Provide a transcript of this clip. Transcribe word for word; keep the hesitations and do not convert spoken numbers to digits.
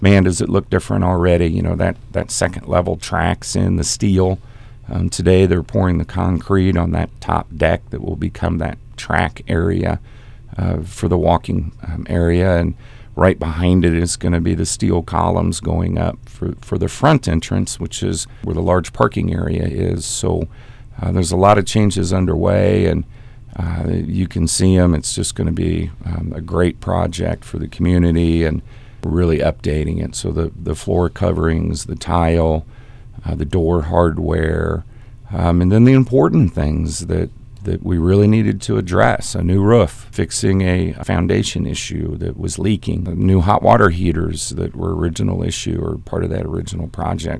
Man, does it look different already. You know, that, that second level tracks in the steel. Um, today they're pouring the concrete on that top deck that will become that track area uh, for the walking um, area. And right behind it is going to be the steel columns going up for, for the front entrance, which is where the large parking area is. So uh, there's a lot of changes underway, and uh, you can see them. It's just going to be um, a great project for the community, and we're really updating it. So the, the floor coverings, the tile, uh, the door hardware, um, and then the important things that that we really needed to address: a new roof, fixing a foundation issue that was leaking, new hot water heaters that were original issue or part of that original project.